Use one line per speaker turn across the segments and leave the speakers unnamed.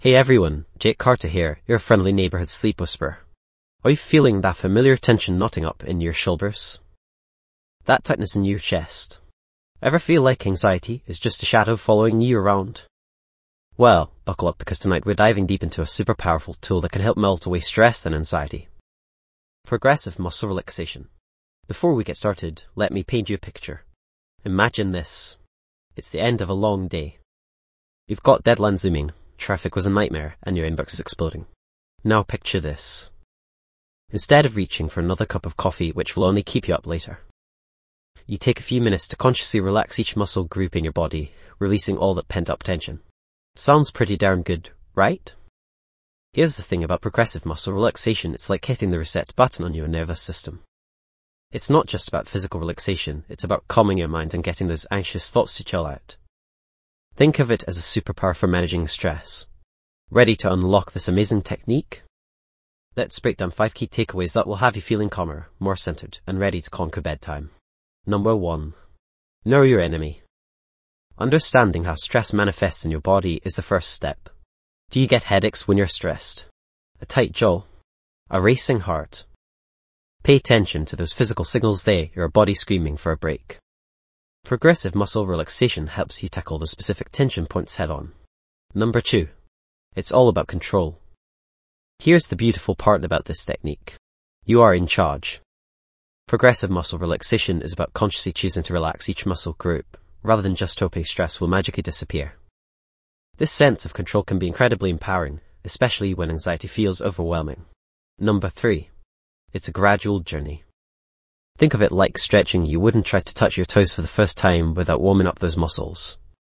Hey everyone, Jake Carter here, your friendly neighborhood sleep whisperer. Are you feeling that familiar tension knotting up in your shoulders? That tightness in your chest? Ever feel like anxiety is just a shadow following you around? Well, buckle up because tonight we're diving deep into a super powerful tool that can help melt away stress and anxiety. Progressive muscle relaxation. Before we get started, let me paint you a picture. Imagine this. It's the end of a long day. You've got deadlines looming, traffic was a nightmare, and your inbox is exploding. Now picture this. Instead of reaching for another cup of coffee, which will only keep you up later, you take a few minutes to consciously relax each muscle group in your body, releasing all that pent-up tension. Sounds pretty darn good, right? Here's the thing about progressive muscle relaxation, it's like hitting the reset button on your nervous system. It's not just about physical relaxation, it's about calming your mind and getting those anxious thoughts to chill out. Think of it as a superpower for managing stress. Ready to unlock this amazing technique? Let's break down 5 key takeaways that will have you feeling calmer, more centered, and ready to conquer bedtime. Number 1. Know your enemy. Understanding how stress manifests in your body is the first step. Do you get headaches when you're stressed? A tight jaw? A racing heart? Pay attention to those physical signals there, your body screaming for a break. Progressive muscle relaxation helps you tackle the specific tension points head on. Number 2. It's all about control. Here's the beautiful part about this technique. You are in charge. Progressive muscle relaxation is about consciously choosing to relax each muscle group, rather than just hoping stress will magically disappear. This sense of control can be incredibly empowering, especially when anxiety feels overwhelming. Number 3. It's a gradual journey. Think of it like stretching. You wouldn't try to touch your toes for the first time without warming up those muscles.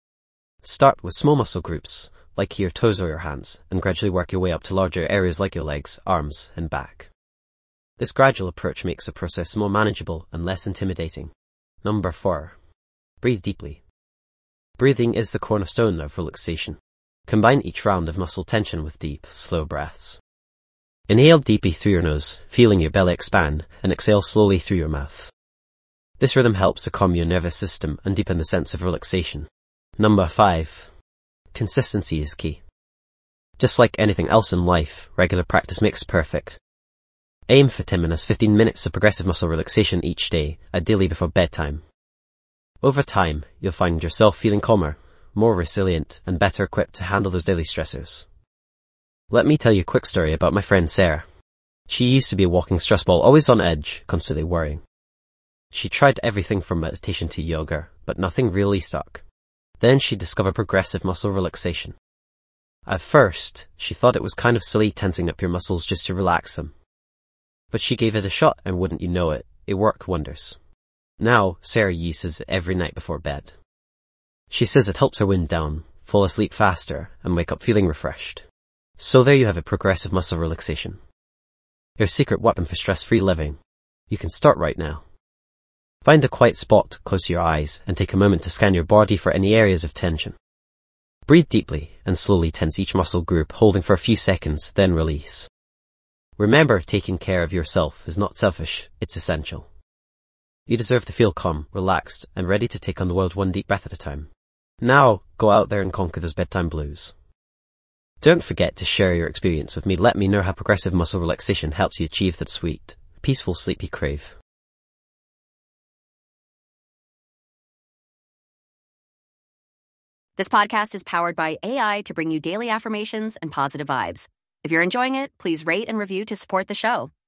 Start with small muscle groups, like your toes or your hands, and gradually work your way up to larger areas like your legs, arms, and back. This gradual approach makes the process more manageable and less intimidating. Number 4. Breathe deeply. Breathing is the cornerstone of relaxation. Combine each round of muscle tension with deep, slow breaths. Inhale deeply through your nose, feeling your belly expand, and exhale slowly through your mouth. This rhythm helps to calm your nervous system and deepen the sense of relaxation. Number 5. Consistency is key. Just like anything else in life, regular practice makes perfect. Aim for 10 minutes, 15 minutes of progressive muscle relaxation each day, ideally before bedtime. Over time, you'll find yourself feeling calmer, more resilient, and better equipped to handle those daily stressors. Let me tell you a quick story about my friend Sarah. She used to be a walking stress ball, always on edge, constantly worrying. She tried everything from meditation to yoga, but nothing really stuck. Then she discovered progressive muscle relaxation. At first, she thought it was kind of silly tensing up your muscles just to relax them. But she gave it a shot, and wouldn't you know it, it worked wonders. Now, Sarah uses it every night before bed. She says it helps her wind down, fall asleep faster, and wake up feeling refreshed. So there you have it, progressive muscle relaxation. Your secret weapon for stress-free living. You can start right now. Find a quiet spot close to your eyes and take a moment to scan your body for any areas of tension. Breathe deeply and slowly tense each muscle group, holding for a few seconds, then release. Remember, taking care of yourself is not selfish, it's essential. You deserve to feel calm, relaxed, and ready to take on the world one deep breath at a time. Now, go out there and conquer those bedtime blues. Don't forget to share your experience with me. Let me know how progressive muscle relaxation helps you achieve that sweet, peaceful sleep you crave.
This podcast is powered by AI to bring you daily affirmations and positive vibes. If you're enjoying it, please rate and review to support the show.